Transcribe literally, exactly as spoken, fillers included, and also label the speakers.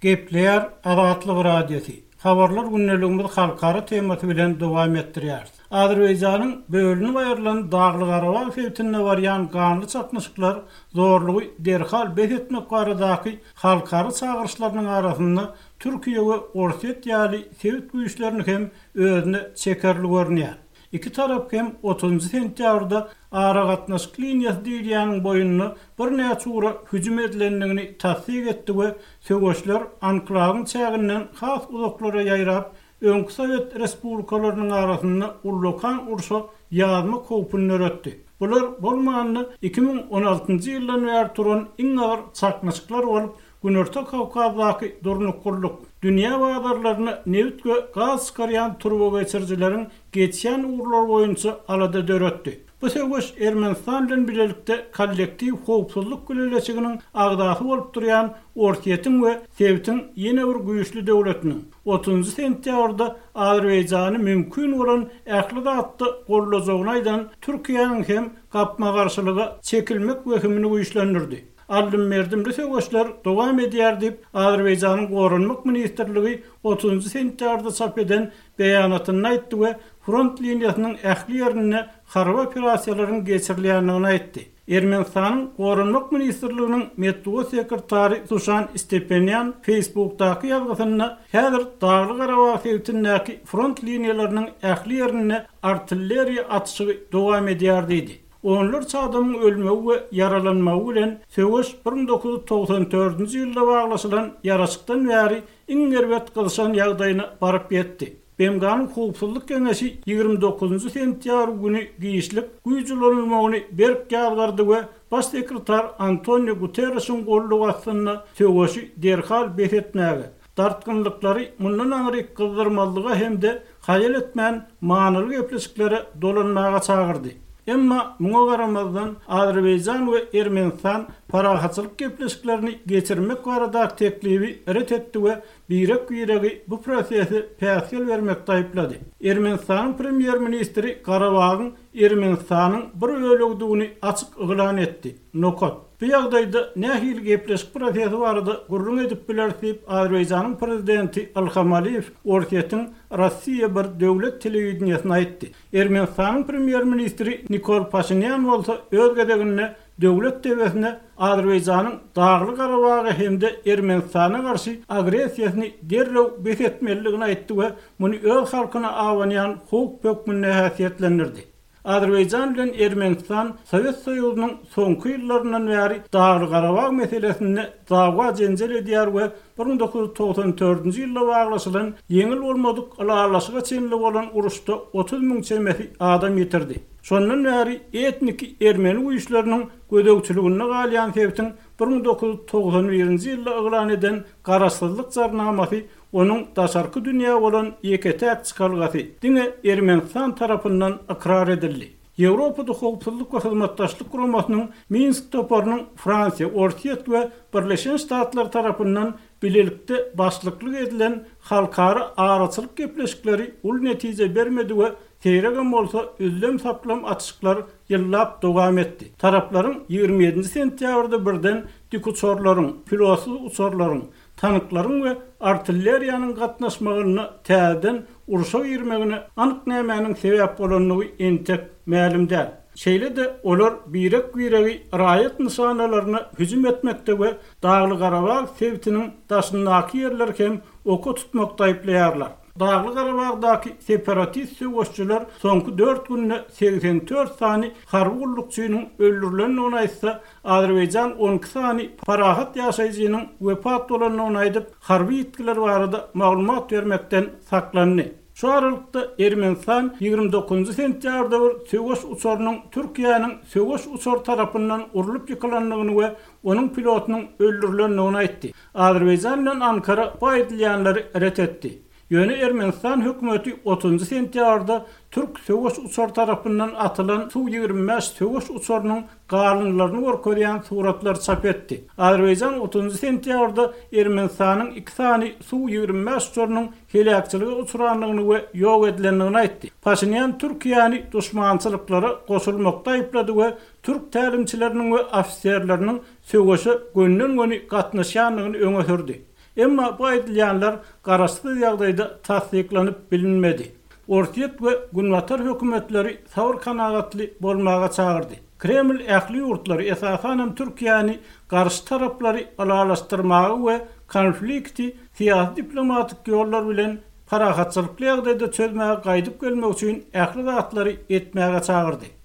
Speaker 1: Gepleyer Azatlyk Radiosu. Habarlar günneligimiz halkara teması bilen dowam etdirýär. Azerbaýjanyň bölünip aýrylan Dagly Garabag fewtine barýan ganly çatnaşyklar zorlugy derhal bet etmek baradaky halkara çağırışlarynyň arasynda Türkiýe we Orset ýaly sewit güýçlerini hem özüne çekerli görnýär. İki tarap hem otuzuncu sentýabrda ara gatnaşyk liniýasy diýilýäniň boýuny bir näçe ura hüjüm edilendigini tasdik etdi we söwüşler anklawyň çäginden has uzaklara ýaýrap öňkü Sowet respublikalarynyň arasynda ullukan urşa ýazma kopyny öretdi. Bular bolmanyny iki ming on altyncy ýyldan bäri turan iň agyr çaknaşyklar bolup Günorta Kawkazdaky durnukluk dünýä bazarlaryny neft we gaz çykarýan turbo geçirjileriň geçýän uğurlar boýunça alada döretdi. Bu söwüş Ermenistan bilen birlikde kollektiv howpsuzlyk güleçiginiň agdahy bolup durýan Ortiýetiň we Sewitiň ýene bir güýçli döwletiniň otuzuncu sentýabrda Azerbaýjany mümkin bolan ähli zatdy gollajagyny aýdan Türkiýanyň hem gapma garşylygy çekilmek wehimini güýçlendirdi. Aldım merdimli söwüşler dowam edýär diýip Azerbaýjanyň Gorunmak ministrligi otuzuncu sentýabrda çap eden beýanatyny aýtdy we front liniýasynyň ähli ýerine harba operasiýalaryň geçirilýändigini aýtdy. Ermenistanyň Gorunmak ministrliginiň medeniýet sekretary Sushan Stepanyan Facebookdaky ýazgysyna häzir Dagly Garabag sewitindäki front liniýalarynyň ähli ýerine artilleriýa atışy dowam edýär diýdi. Onlarca adamın ölmegi ve yaralanmagy bilen söwüş bir ming dokuz yüz togsan dördünji ýylda baglaşylan ýaraşykdan bäri iň gerwet kılşan ýagdaýyna baryp ýetdi. Bemganyň howpsuzlyk keňeşi ýygrimi dokuzunju sentýabr güni giýişlik güýçlenilmegini berip ýazgardy we baş sekretar Antonio Guterresiň gollugy astynda söwüşi derhal bet etmäge, dartgynlyklary mundan aňry gyzdyrmalyga hemde haýal etmän manyly gepleşiklere dolanmaga çagyrdy. Emma muňa garamazdan Azerbaýjan we Ermenistan parahatçylyk gepleşiklerini geçirmek barada teklibi ret etdi we birek ýüregi bu prosesi päsgel bermekde aýplady. Ermenistanyň premier ministri Garabagyň Ermenistanyň bir ölegdigini açyk ýylan etdi. Nokat. Bu ýagdaýda nähil gepleşik prosesi barada gurrun edip bilersiip Azerbaýjanyň prezidenti Ilham Aliýew Ortiýetiň Rossiýa bir döwlet telewizionyny aýtdy. Ermenistanyň premier ministri Nikol Pashinyan bolsa öz gedegine döwlet dewletine Azerbaýjanyň Dagly Garabagy hemde Ermenistana garşy agresiýasyny derrew bet etmeligini aýtdy we muny öz halkyna awanýan hukuk hökmüne häsiýetlendirdi. Azerbaýjan bilen Ermenistan Sowet Soýuzynyň soňky ýyllaryndan bäri Dagly Garabag meselesinde dawa jenjel edýär we bir ming dokuz yüz togsan dördünji ýylda baglaşylan ýeňil bolmadyk alalaşyga çenli bolan uruşda otuz miň çemesi adam ýetirdi. Şondan bäri etnik ermeni güýçleriniň gödegçiligine galýan Sewitiň bir ming dokuz yüz togsan birinji ýylda ýylan eden garaşsyzlyk jarnamasy onun daşarky dünýä bolan ýeketäk çykalgasy diňe Ermenistan tarapyndan ikrar edildi. Ýewropada howpsuzlyk we hyzmatdaşlyk guramasynyň Minsk toparynyň Fransiýa, Ortiýet we Birleşen Ştatlar tarapyndan bilelikde başlyklyk edilen halkara araçylyk gepleşikleri ul netije bermedi we teýregen bolsa üzlem saplam atışyklar ýyllap dowam etdi. Taraplaryň ýygrimi ýedinji sentýabrda birden dik uçurlaryň, pilotsuz uçurlaryň, tanıklaryň we artilleriýanyň gatnaşmagyny täzeden uruşa girmegine anyk nämäniň sebäp bolanyny entek ma'lumdär. Şeýle de olar birek güýregi raýat nysanalarına hüjüm etmekde we Dagly Garabag Sewitiniň daşyndaky ýerler hem oku tutmakda aýplaýarlar. Dagly Garabagdaky separatist söwüşçüler soňky dört günde seksen dört sany harby gullukçynyň öldürilenini aýtsa, Azerbaýjan on iki sany parahat ýaşaýjynyň wepat bolanyny aýdyp, harby ýetkiler barada maglumat bermekden saklandy. Şu aralykda Ermenistan ýygrimi dokuzunju sentýabrda bir söwüş uçurynyň Türkiýanyň söwüş uçur tarapyndan urulyp ýykylandygyny we onuň pilotunyň öldürilenini aýtdy. Azerbaýjan bilen Ankara bu aýdylýanlary ret etdi. Ýöne Ermenistan hökümeti otuzunju sentýabrda Türk söwüş uçur tarapyndan atylan Su ýygrimi beş söwüş uçurynyň galynlaryny görkezýän suratlar çap etdi. Azerbaýjan otuzunju sentýabrda Ermenistanyň iki sany Su ýygrimi beş uçurynyň helakçylygy uçuranlygyny we ýok edilenligini aýtdy. Pashinyan Türkiýany duşmançylyklara goşulmakda aýplady we Türk tälimçileriniň we ofisiýerleriniň söwüşe gönden göni gatnaşýanlygyny öňe sürdi. Emma bu aýdylýanlar garaşdy ýagdaýda tasdiklanyp bilinmedi. Ortiýet we Günwatar hökümetleri sawr kanagatly bolmaga çagyrdy. Kreml ähli ýurtlary esasanem Türkiýany garşy taraplary alalaşdyrmagy we konflikti siyasi diplomatik ýollar bilen parahatçylykly ýagdaýda çözmäge gaýdyp gelmek üçin ähli zatlary etmäge çagyrdy.